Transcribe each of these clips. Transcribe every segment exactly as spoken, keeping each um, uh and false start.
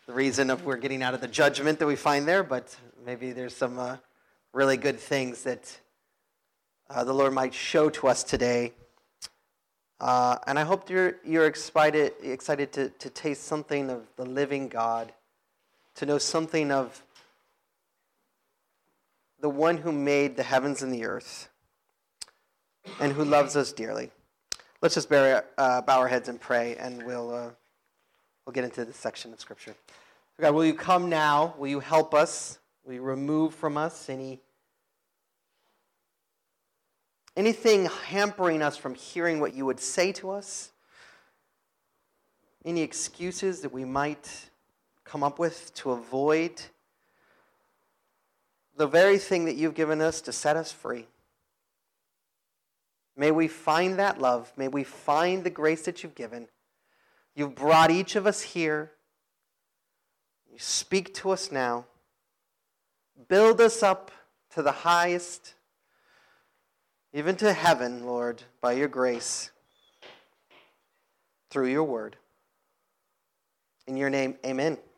the reason of we're getting out of the judgment that we find there, but maybe there's some uh, really good things that uh, the Lord might show to us today. Uh, and I hope you're you're excited excited to, to taste something of the living God, to know something of the one who made the heavens and the earth, and who loves us dearly. Let's just bear, uh, bow our heads and pray, and we'll uh, we'll get into this section of Scripture. God, will you come now? Will you help us? Will you remove from us any anything hampering us from hearing what you would say to us? Any excuses that we might come up with to avoid the very thing that you've given us to set us free? May we find that love. May we find the grace that you've given. You've brought each of us here. You speak to us now. Build us up to the highest, even to heaven, Lord, by your grace, through your word. In your name, amen. Amen.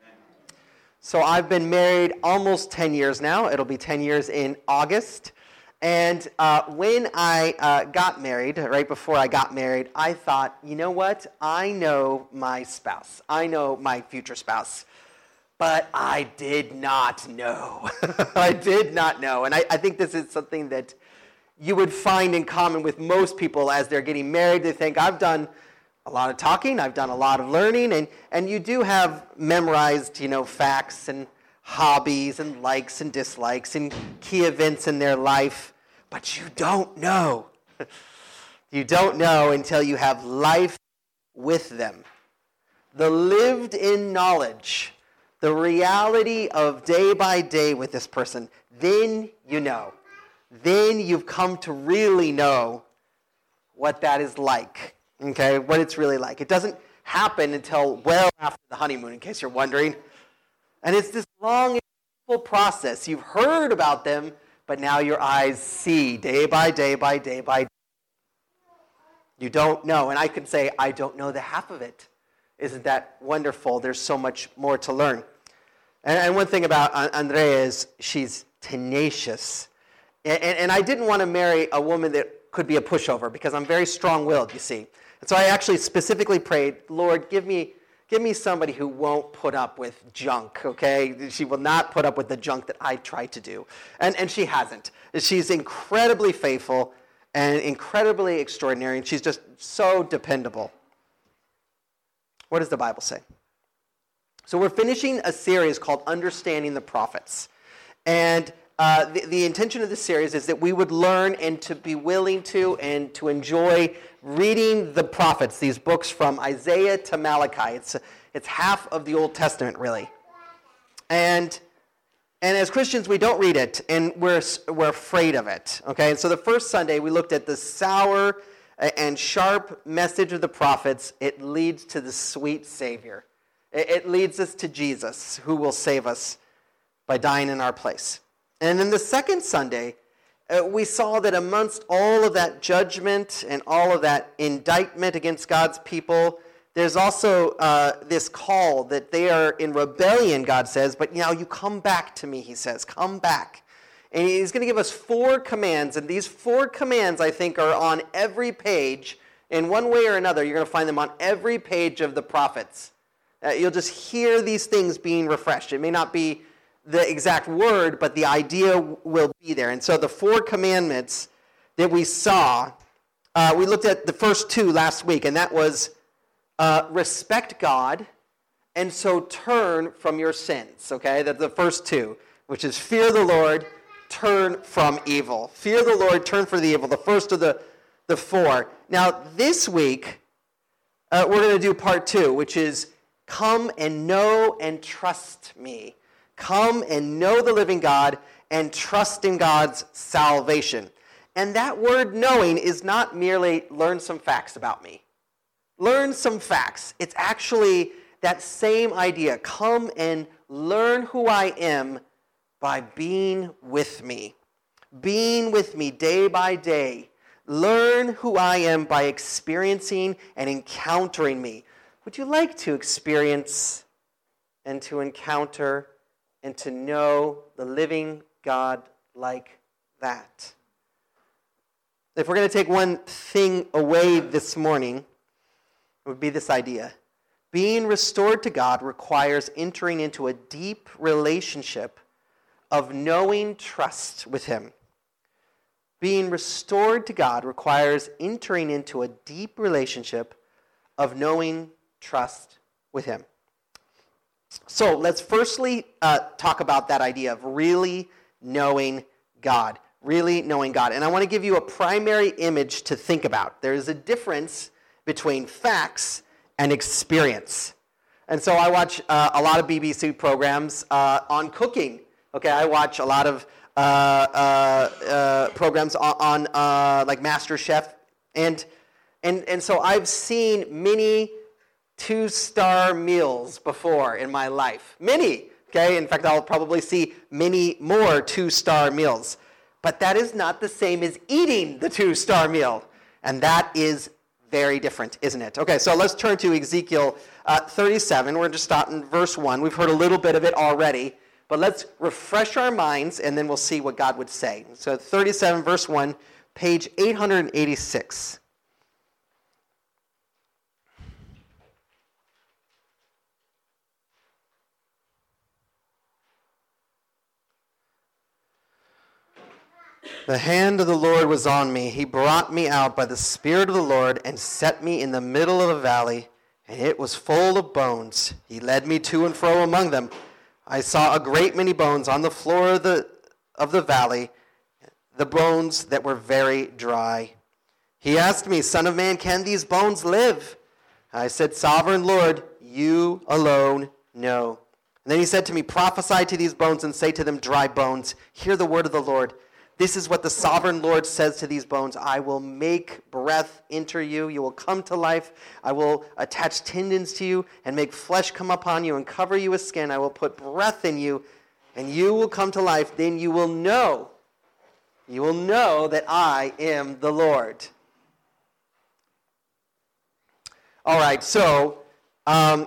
So I've been married almost ten years now. It'll be ten years in August. And uh, when I uh, got married, right before I got married, I thought, you know what? I know my spouse. I know my future spouse. But I did not know. I did not know. And I, I think this is something that you would find in common with most people as they're getting married. They think, I've done a lot of talking. I've done a lot of learning. And, and you do have memorized, you know, facts and hobbies and likes and dislikes and key events in their life, but you don't know. You don't know until you have life with them. The lived-in knowledge, the reality of day by day with this person, then you know. Then you've come to really know what that is like, okay, what it's really like. It doesn't happen until well after the honeymoon, in case you're wondering. And it's this long and painful process. You've heard about them, but now your eyes see day by day by day by day. You don't know. And I can say, I don't know the half of it. Isn't that wonderful? There's so much more to learn. And, and one thing about Andrea is she's tenacious. And, and, and I didn't want to marry a woman that could be a pushover because I'm very strong-willed, you see. And so I actually specifically prayed, Lord, give me Give me somebody who won't put up with junk, okay? She will not put up with the junk that I try to do. And, and she hasn't. She's incredibly faithful and incredibly extraordinary, and she's just so dependable. What does the Bible say? So we're finishing a series called Understanding the Prophets. And uh, the, the intention of this series is that we would learn and to be willing to and to enjoy reading the prophets, these books from Isaiah to Malachi. It's it's half of the Old Testament, really. And and as Christians, we don't read it, and we're we're afraid of it. Okay, and so the first Sunday we looked at the sour and sharp message of the prophets. It leads to the sweet Savior. It, it leads us to Jesus, who will save us by dying in our place. And then the second Sunday, Uh, we saw that amongst all of that judgment and all of that indictment against God's people, there's also uh, this call that they are in rebellion, God says, but now you come back to me, he says, come back. And he's going to give us four commands, and these four commands, I think, are on every page. In one way or another, you're going to find them on every page of the prophets. Uh, you'll just hear these things being refreshed. It may not be the exact word, but the idea will be there. And so the four commandments that we saw, uh, we looked at the first two last week, and that was uh, respect God, and so turn from your sins, okay? That's the first two, which is fear the Lord, turn from evil. Fear the Lord, turn from the evil, the first of the, the four. Now, this week, uh, we're going to do part two, which is come and know and trust me. Come and know the living God and trust in God's salvation. And that word knowing is not merely learn some facts about me. Learn some facts. It's actually that same idea. Come and learn who I am by being with me. Being with me day by day. Learn who I am by experiencing and encountering me. Would you like to experience and to encounter and to know the living God like that. If we're going to take one thing away this morning, it would be this idea. Being restored to God requires entering into a deep relationship of knowing trust with Him. Being restored to God requires entering into a deep relationship of knowing trust with Him. So let's firstly uh, talk about that idea of really knowing God. Really knowing God. And I want to give you a primary image to think about. There is a difference between facts and experience. And so I watch uh, a lot of B B C programs uh, on cooking. Okay, I watch a lot of uh, uh, uh, programs on, on uh, like MasterChef. And, and, and so I've seen many two-star meals before in my life. Many, okay? In fact, I'll probably see many more two-star meals. But that is not the same as eating the two-star meal. And that is very different, isn't it? Okay, so let's turn to Ezekiel uh, thirty-seven. We're just starting in verse one. We've heard a little bit of it already. But let's refresh our minds, and then we'll see what God would say. So thirty-seven, verse one, page eight hundred eighty-six. The hand of the Lord was on me. He brought me out by the Spirit of the Lord and set me in the middle of a valley, and it was full of bones. He led me to and fro among them. I saw a great many bones on the floor of the, of the valley, the bones that were very dry. He asked me, Son of man, can these bones live? I said, Sovereign Lord, you alone know. And then he said to me, Prophesy to these bones and say to them, Dry bones, hear the word of the Lord. This is what the sovereign Lord says to these bones. I will make breath enter you. You will come to life. I will attach tendons to you and make flesh come upon you and cover you with skin. I will put breath in you and you will come to life. Then you will know. You will know that I am the Lord. All right, so um,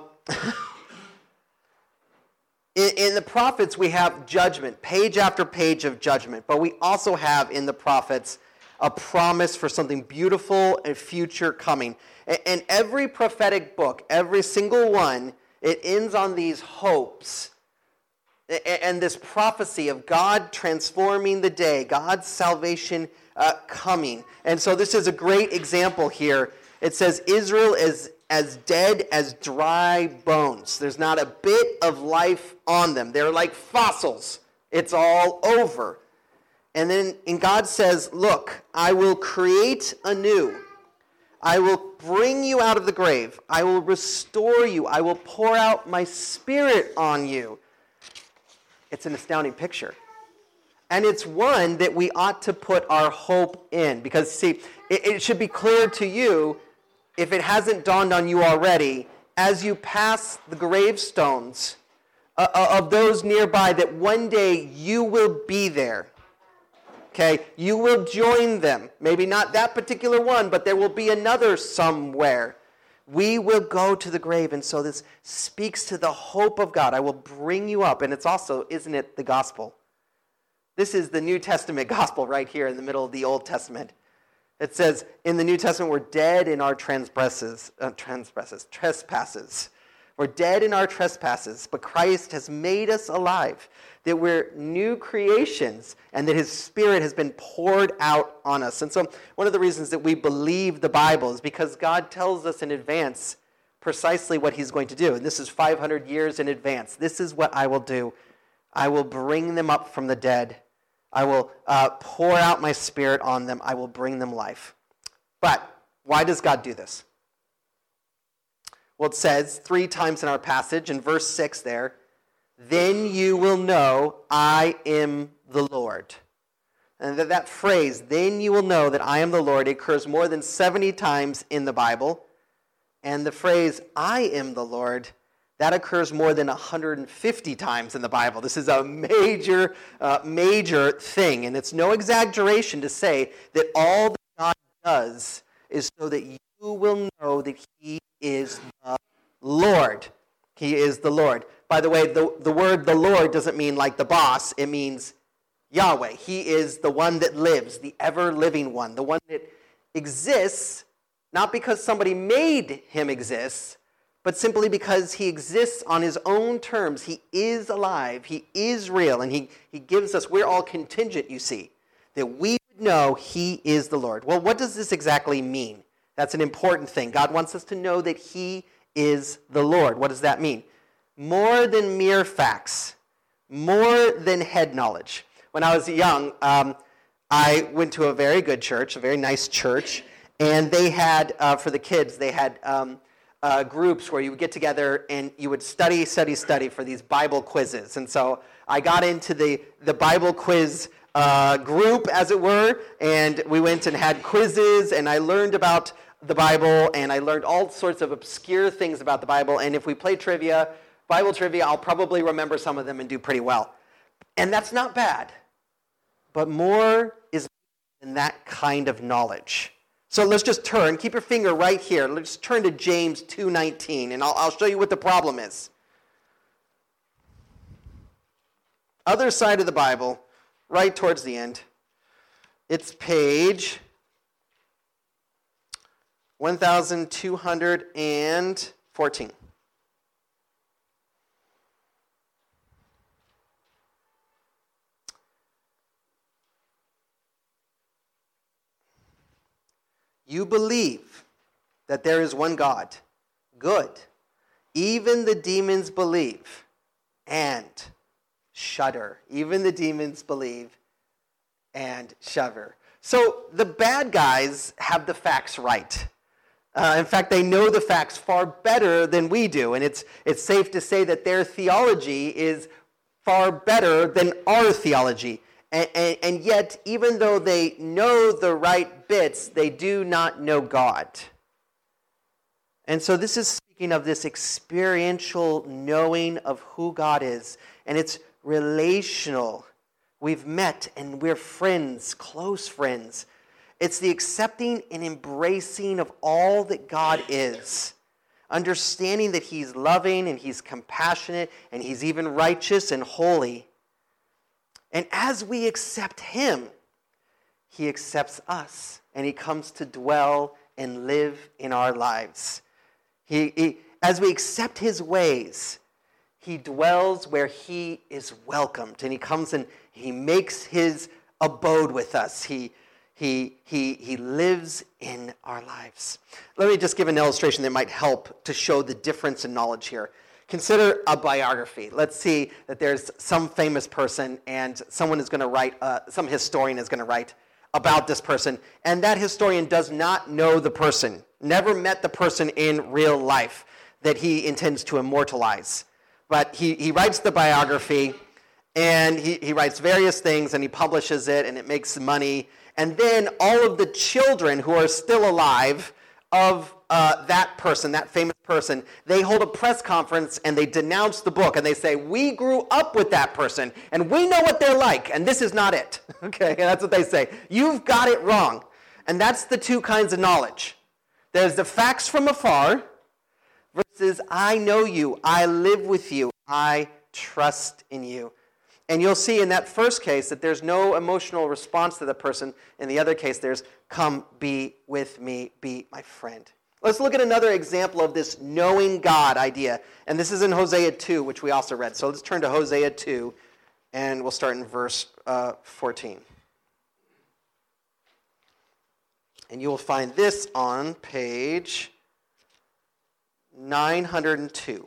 In, in the prophets, we have judgment, page after page of judgment. But we also have in the prophets a promise for something beautiful and future coming. And, and every prophetic book, every single one, it ends on these hopes and, and this prophecy of God transforming the day, God's salvation uh, coming. And so this is a great example here. It says Israel is as dead as dry bones. There's not a bit of life on them. They're like fossils. It's all over. And then and God says, look, I will create anew. I will bring you out of the grave. I will restore you. I will pour out my Spirit on you. It's an astounding picture. And it's one that we ought to put our hope in. Because, see, it, it should be clear to you, if it hasn't dawned on you already, as you pass the gravestones uh, of those nearby, that one day you will be there. Okay? You will join them. Maybe not that particular one, but there will be another somewhere. We will go to the grave. And so this speaks to the hope of God. I will bring you up. And it's also, isn't it, the gospel? This is the New Testament gospel right here in the middle of the Old Testament. It says, in the New Testament, we're dead in our transgresses, uh, transgresses, trespasses. We're dead in our trespasses, but Christ has made us alive, that we're new creations, and that his Spirit has been poured out on us. And so one of the reasons that we believe the Bible is because God tells us in advance precisely what he's going to do. And this is five hundred years in advance. This is what I will do. I will bring them up from the dead. I will uh, pour out my Spirit on them. I will bring them life. But why does God do this? Well, it says three times in our passage, in verse six there, then you will know I am the Lord. And that, that phrase, then you will know that I am the Lord, occurs more than seventy times in the Bible. And the phrase, I am the Lord, that occurs more than one hundred fifty times in the Bible. This is a major, uh, major thing. And it's no exaggeration to say that all that God does is so that you will know that he is the Lord. He is the Lord. by the way, the, the word the Lord doesn't mean like the boss. It means Yahweh. He is the one that lives, the ever-living one, the one that exists, not because somebody made him exist, but simply because he exists on his own terms. He is alive. He is real. And he, he gives us, we're all contingent, you see, that we would know he is the Lord. Well, what does this exactly mean? That's an important thing. God wants us to know that he is the Lord. What does that mean? More than mere facts, more than head knowledge. When I was young, um, I went to a very good church, a very nice church, and they had, uh, for the kids, they had um, uh, groups where you would get together and you would study, study, study for these Bible quizzes. And so I got into the, the Bible quiz uh, group, as it were, and we went and had quizzes, and I learned about the Bible, and I learned all sorts of obscure things about the Bible, and if we play trivia, Bible trivia, I'll probably remember some of them and do pretty well. And that's not bad. But more is than that kind of knowledge. So let's just turn, keep your finger right here. Let's turn to James two nineteen, and I'll, I'll show you what the problem is. Other side of the Bible, right towards the end. It's page one thousand two hundred fourteen. You believe that there is one God. Good. Even the demons believe and shudder. Even the demons believe and shudder. So the bad guys have the facts right. Uh, in fact, they know the facts far better than we do. And it's, it's safe to say that their theology is far better than our theology. And, and, and yet, even though they know the right bits, they do not know God. And so this is speaking of this experiential knowing of who God is. And it's relational. We've met and we're friends, close friends. It's the accepting and embracing of all that God is. Understanding that he's loving and he's compassionate and he's even righteous and holy. And as we accept him, he accepts us, and he comes to dwell and live in our lives. He, he, as we accept his ways, he dwells where he is welcomed, and he comes and he makes his abode with us. He, he, he, he lives in our lives. Let me just give an illustration that might help to show the difference in knowledge here. Consider a biography. Let's see that there's some famous person and someone is going to write, uh, some historian is going to write about this person, and that historian does not know the person, never met the person in real life that he intends to immortalize. But he, he writes the biography, and he, he writes various things, and he publishes it, and it makes money. And then all of the children who are still alive of uh, that person, that famous person, they hold a press conference and they denounce the book and they say, we grew up with that person and we know what they're like and this is not it. Okay, and that's what they say. You've got it wrong. And that's the two kinds of knowledge. There's the facts from afar versus I know you, I live with you, I trust in you. And you'll see in that first case that there's no emotional response to the person. In the other case, there's come be with me, be my friend. Let's look at another example of this knowing God idea. And this is in Hosea two, which we also read. So let's turn to Hosea two, and we'll start in verse uh, fourteen. And you will find this on page nine hundred two.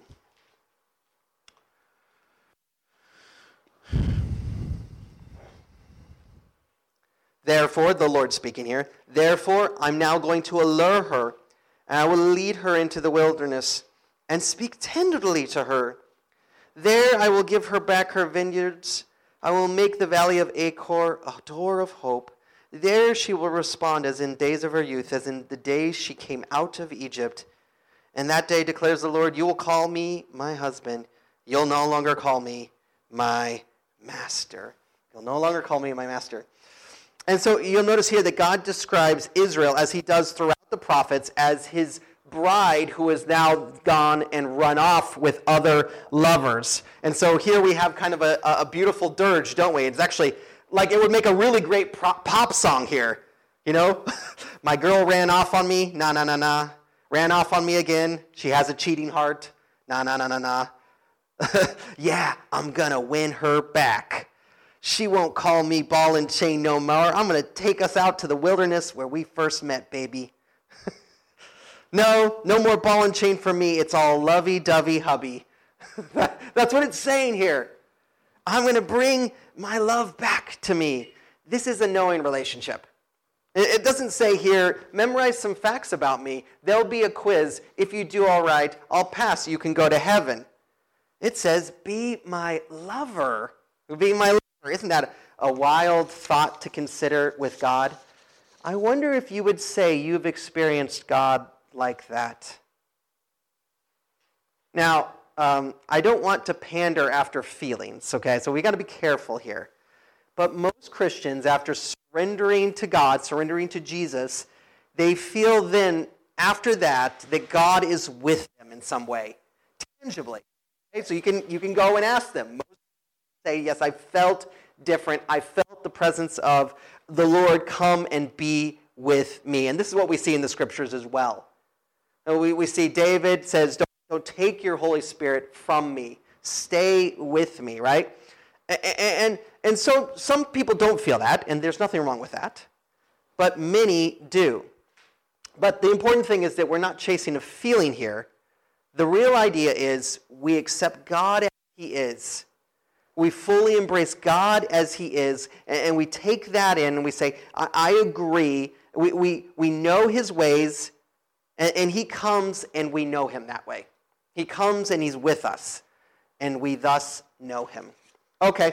Therefore, the Lord speaking here, therefore I'm now going to allure her, and I will lead her into the wilderness, and speak tenderly to her. There I will give her back her vineyards. I will make the valley of Achor a door of hope. There she will respond as in days of her youth, as in the days she came out of Egypt. And that day, declares the Lord, you will call me my husband. You'll no longer call me my master. You'll no longer call me my master. And so you'll notice here that God describes Israel, as he does throughout the prophets, as his bride who is now gone and run off with other lovers. And so here we have kind of a, a beautiful dirge, don't we? It's actually like it would make a really great pop song here. You know, my girl ran off on me, nah, nah, nah, nah. Ran off on me again. She has a cheating heart, nah, nah, nah, nah, nah. Yeah, I'm going to win her back. She won't call me ball and chain no more. I'm going to take us out to the wilderness where we first met, baby. No, no more ball and chain for me. It's all lovey-dovey hubby. That's what it's saying here. I'm going to bring my love back to me. This is a knowing relationship. It doesn't say here, memorize some facts about me. There'll be a quiz. If you do all right, I'll pass. You can go to heaven. It says, be my lover. Be my lover. Isn't that a wild thought to consider with God? I wonder if you would say you've experienced God like that. Now, um, I don't want to pander after feelings, okay? So we got to be careful here. But most Christians, after surrendering to God, surrendering to Jesus, they feel then, after that, that God is with them in some way, tangibly. Okay? So you can, you can go and ask them. Most say, yes, I felt different. I felt the presence of the Lord come and be with me. And this is what we see in the scriptures as well. We, we see David says, don't, don't take your Holy Spirit from me. Stay with me, right? And, and, and so some people don't feel that, and there's nothing wrong with that. But many do. But the important thing is that we're not chasing a feeling here. The real idea is we accept God as he is. We fully embrace God as he is, and we take that in and we say, I, I agree. We, we, we know his ways, and, and he comes and we know him that way. He comes and he's with us, and we thus know him. Okay,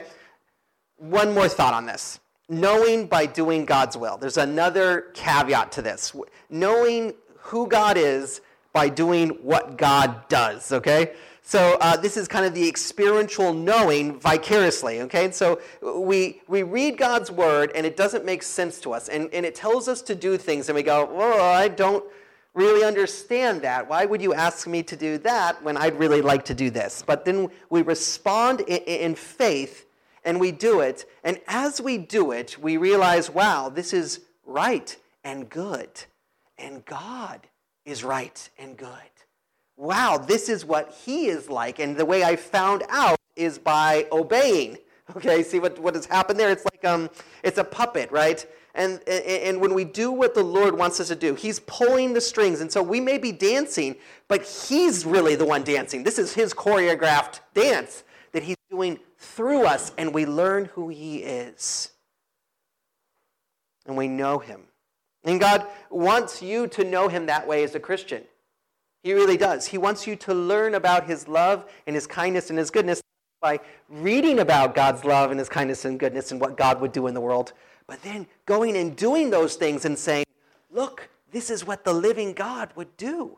one more thought on this. Knowing by doing God's will. There's another caveat to this. Knowing who God is by doing what God does, okay? So uh, this is kind of the experiential knowing vicariously, okay? So we we read God's word and it doesn't make sense to us. And, and it tells us to do things and we go, well, I don't really understand that. Why would you ask me to do that when I'd really like to do this? But then we respond in, in faith and we do it. And as we do it, we realize, wow, this is right and good. And God is right and good. Wow, this is what he is like. And the way I found out is by obeying. Okay, see what, what has happened there? It's like um, it's a puppet, right? And, and and when we do what the Lord wants us to do, he's pulling the strings. And so we may be dancing, but he's really the one dancing. This is his choreographed dance that he's doing through us, and we learn who he is. And we know him. And God wants you to know him that way as a Christian. He really does. He wants you to learn about his love and his kindness and his goodness by reading about God's love and his kindness and goodness and what God would do in the world. But then going and doing those things and saying, look, this is what the living God would do.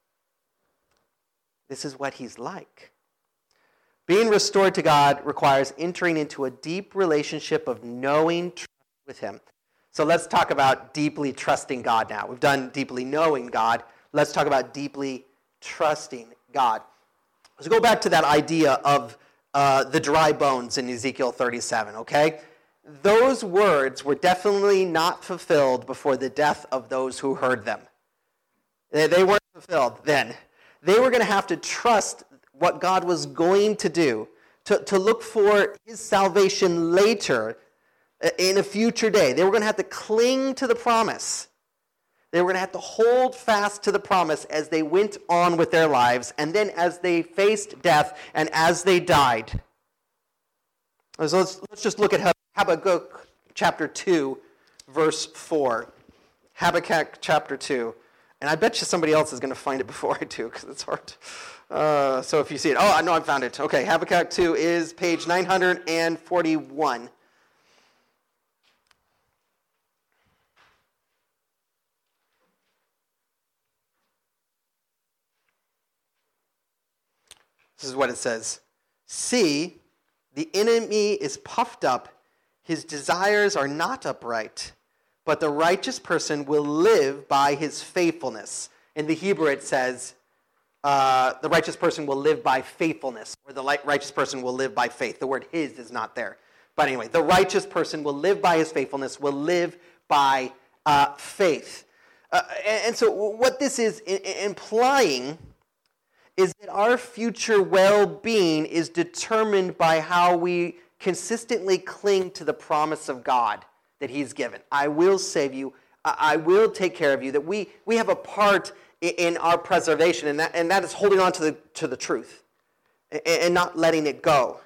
This is what he's like. Being restored to God requires entering into a deep relationship of knowing trust with him. So let's talk about deeply trusting God now. We've done deeply knowing God. Let's talk about deeply trusting God. Let's go back to that idea of uh, the dry bones in Ezekiel thirty-seven, okay? Those words were definitely not fulfilled before the death of those who heard them. They, they weren't fulfilled then. They were going to have to trust what God was going to do, to, to look for his salvation later in a future day. They were going to have to cling to the promise. They were going to have to hold fast to the promise as they went on with their lives, and then as they faced death and as they died. So let's, let's just look at Habakkuk chapter two, verse four. Habakkuk chapter two. And I bet you somebody else is going to find it before I do, because it's hard. Uh, so if you see it. Oh, I know I found it. Okay, Habakkuk two is page nine hundred forty-one. This is what it says. See, the enemy is puffed up. His desires are not upright, but the righteous person will live by his faithfulness. In the Hebrew, it says, uh, the righteous person will live by faithfulness, or the righteous person will live by faith. The word his is not there. But anyway, the righteous person will live by his faithfulness, will live by uh, faith. Uh, and, and so what this is I- implying is that our future well-being is determined by how we consistently cling to the promise of God that he's given. I will save you. I will take care of you. That we, we have a part in our preservation, and that, and that is holding on to the, to the truth and, and not letting it go.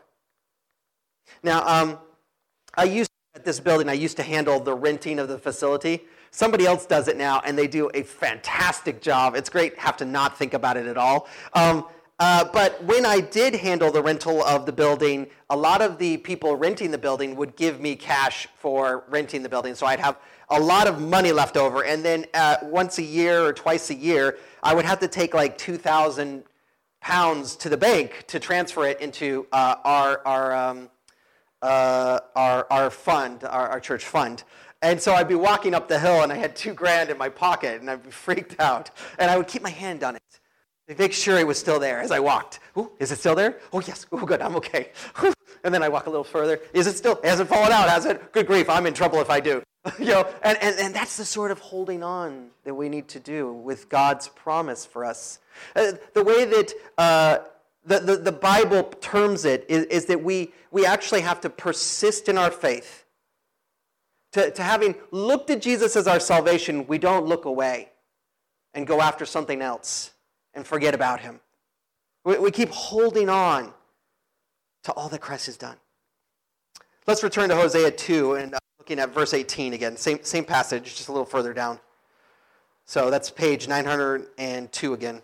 Now, um, I used to, at this building, I used to handle the renting of the facility. Somebody else does it now, and they do a fantastic job. It's great, have to not think about it at all. Um, uh, but when I did handle the rental of the building, a lot of the people renting the building would give me cash for renting the building, so I'd have a lot of money left over. And then uh, once a year or twice a year, I would have to take like two thousand pounds to the bank to transfer it into uh, our our, um, uh, our our fund, our, our church fund. And so I'd be walking up the hill, and I had two grand in my pocket, and I'd be freaked out. And I would keep my hand on it to make sure it was still there as I walked. Ooh, is it still there? Oh, yes. Oh, good. I'm okay. And then I walk a little further. Is it still? It hasn't fallen out, has it? Good grief. I'm in trouble if I do. you know, and, and, and that's the sort of holding on that we need to do with God's promise for us. Uh, the way that uh, the, the, the Bible terms it is, is that we, we actually have to persist in our faith. To, to having looked at Jesus as our salvation, we don't look away and go after something else and forget about him. We, we keep holding on to all that Christ has done. Let's return to Hosea two and uh, looking at verse eighteen again. Same, same passage, just a little further down. So that's page nine hundred two again.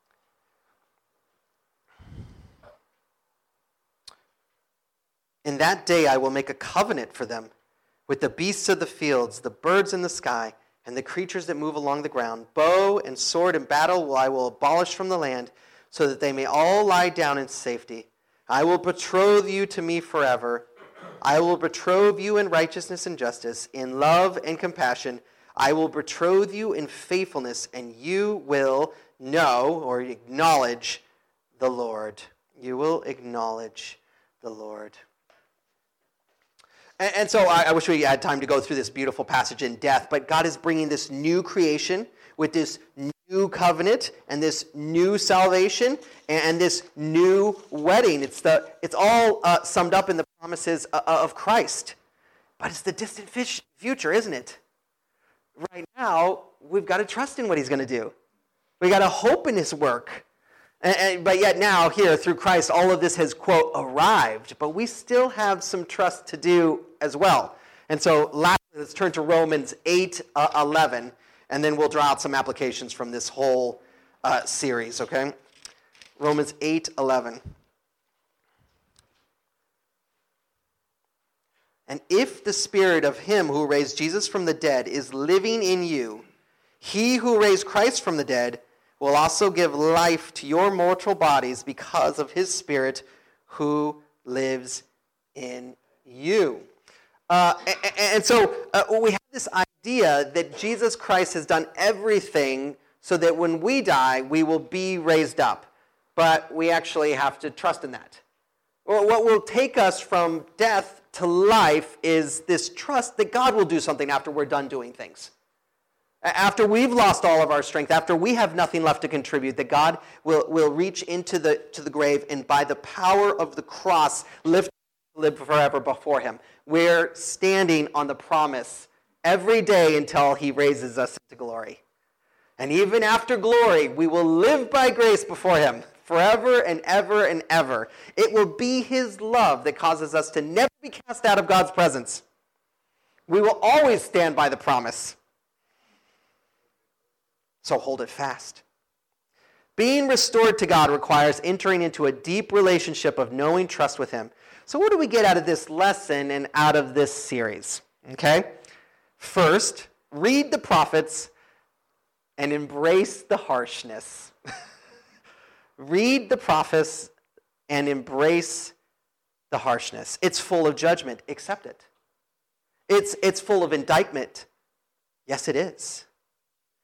In that day I will make a covenant for them with the beasts of the fields, the birds in the sky, and the creatures that move along the ground. Bow and sword and battle will I will abolish from the land, so that they may all lie down in safety. I will betroth you to me forever. I will betroth you in righteousness and justice, in love and compassion. I will betroth you in faithfulness, and you will know or acknowledge the Lord. You will acknowledge the Lord. And, and so I, I wish we had time to go through this beautiful passage in depth, but God is bringing this new creation with this new covenant and this new salvation and this new wedding. It's the it's all uh, summed up in the promises of Christ. But it's the distant future, isn't it? Right now, we've got to trust in what he's going to do. We've got to hope in his work. And, and, but yet now, here, through Christ, all of this has, quote, arrived. But we still have some trust to do as well. And so lastly, let's turn to Romans eight eleven, and then we'll draw out some applications from this whole uh, series, okay? Romans eight eleven. And if the spirit of him who raised Jesus from the dead is living in you, he who raised Christ from the dead will also give life to your mortal bodies because of his spirit who lives in you. Uh, and, and so uh, we have this idea that Jesus Christ has done everything so that when we die, we will be raised up. But we actually have to trust in that. Well, what will take us from death to life is this trust that God will do something after we're done doing things. After we've lost all of our strength, after we have nothing left to contribute, that God will, will reach into the to the grave and by the power of the cross lift live forever before him. We're standing on the promise every day until he raises us into glory. And even after glory, we will live by grace before him forever and ever and ever. It will be his love that causes us to never be cast out of God's presence. We will always stand by the promise. So hold it fast. Being restored to God requires entering into a deep relationship of knowing trust with him. So what do we get out of this lesson and out of this series? Okay? First, read the prophets and embrace the harshness. Read the prophets and embrace the harshness. It's full of judgment. Accept it. It's, it's full of indictment. Yes, it is.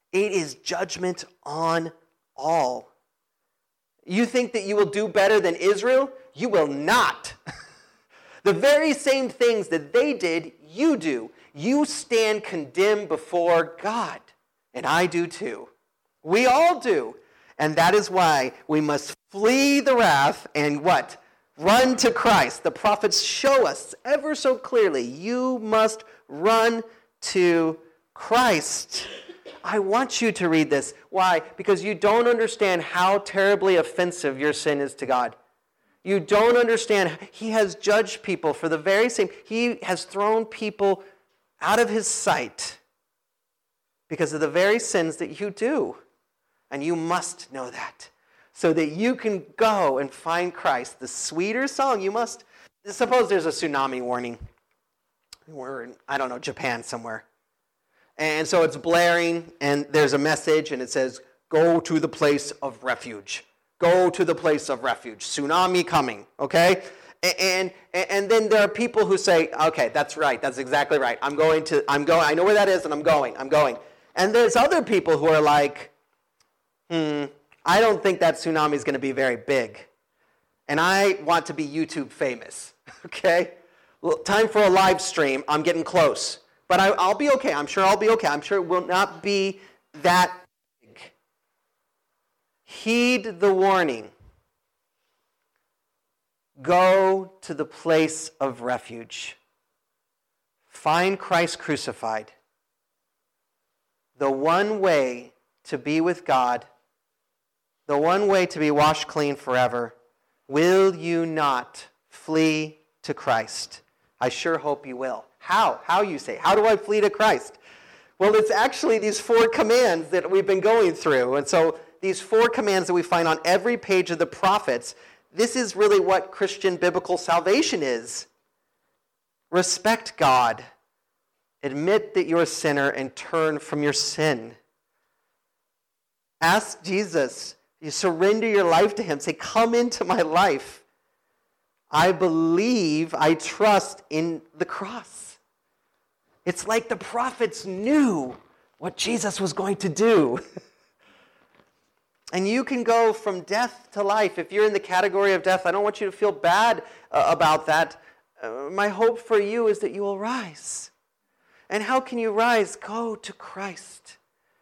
It is judgment on all. You think that you will do better than Israel? You will not. The very same things that they did, you do. You stand condemned before God. And I do too. We all do. And that is why we must flee the wrath and what? Run to Christ. The prophets show us ever so clearly. You must run to Christ. I want you to read this. Why? Because you don't understand how terribly offensive your sin is to God. You don't understand. He has judged people for the very same. He has thrown people out of his sight because of the very sins that you do. And you must know that so that you can go and find Christ. The sweeter song you must. Suppose there's a tsunami warning. We're in, I don't know, Japan somewhere. And so it's blaring, and there's a message, and it says, go to the place of refuge. Go to the place of refuge. Tsunami coming, okay? And, and, and then there are people who say, okay, that's right, that's exactly right. I'm going to, I'm going, I know where that is, and I'm going, I'm going. And there's other people who are like, hmm, I don't think that tsunami is going to be very big. And I want to be YouTube famous, okay? Well, time for a live stream. I'm getting close. But I, I'll be okay. I'm sure I'll be okay. I'm sure it will not be that big. Heed the warning. Go to the place of refuge. Find Christ crucified. The one way to be with God, the one way to be washed clean forever. Will you not flee to Christ? I sure hope you will. How? How, you say? How do I flee to Christ? Well, it's actually these four commands that we've been going through. And so these four commands that we find on every page of the prophets, this is really what Christian biblical salvation is. Respect God. Admit that you're a sinner and turn from your sin. Ask Jesus. You surrender your life to him. Say, come into my life. I believe, I trust in the cross. It's like the prophets knew what Jesus was going to do. And you can go from death to life. If you're in the category of death, I don't want you to feel bad uh, about that. Uh, my hope for you is that you will rise. And how can you rise? Go to Christ.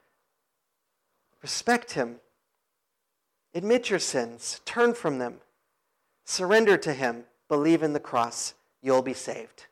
Respect him. Admit your sins. Turn from them. Surrender to him. Believe in the cross. You'll be saved.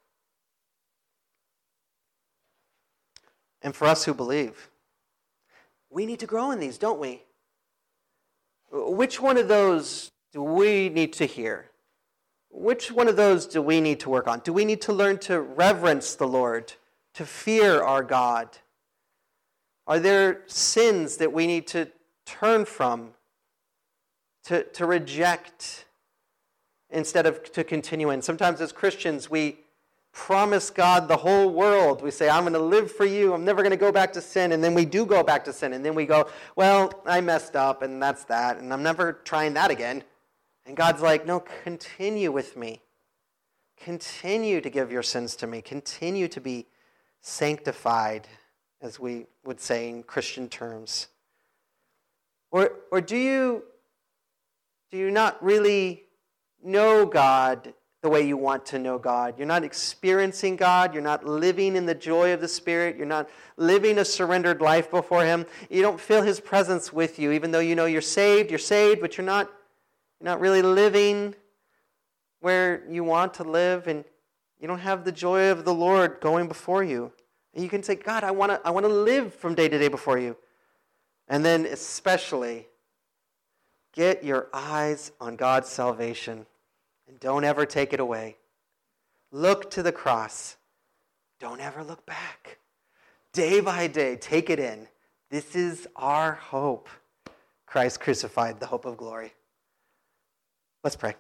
And for us who believe, we need to grow in these, don't we? Which one of those do we need to hear? Which one of those do we need to work on? Do we need to learn to reverence the Lord, to fear our God? Are there sins that we need to turn from, to, to reject instead of to continue in? Sometimes as Christians, we promise God the whole world. We say, I'm going to live for you. I'm never going to go back to sin. And then we do go back to sin. And then we go, well, I messed up and that's that. And I'm never trying that again. And God's like, no, continue with me. Continue to give your sins to me. Continue to be sanctified, as we would say in Christian terms. Or, or do you, do you not really know God the way you want to know God? You're not experiencing God. You're not living in the joy of the Spirit. You're not living a surrendered life before him. You don't feel his presence with you, even though you know you're saved. You're saved, but you're not, you're not really living where you want to live, and you don't have the joy of the Lord going before you. And you can say, God, I want to I want to live from day to day before you. And then especially, get your eyes on God's salvation. And don't ever take it away. Look to the cross. Don't ever look back. Day by day, take it in. This is our hope. Christ crucified, the hope of glory. Let's pray.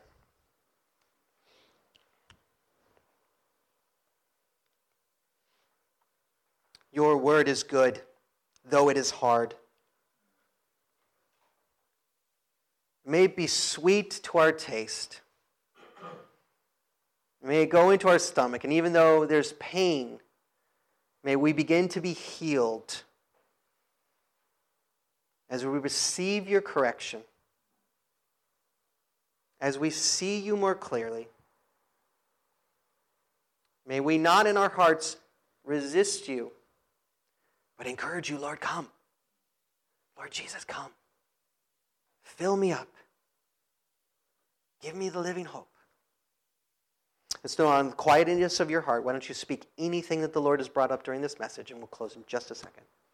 Your word is good, though it is hard. May it be sweet to our taste. May it go into our stomach, and even though there's pain, may we begin to be healed. as we receive your correction, as we see you more clearly, may we not in our hearts resist you, but encourage you, Lord, come. Lord Jesus, come. Fill me up. Give me the living hope. And so on the quietness of your heart, why don't you speak anything that the Lord has brought up during this message, and we'll close in just a second.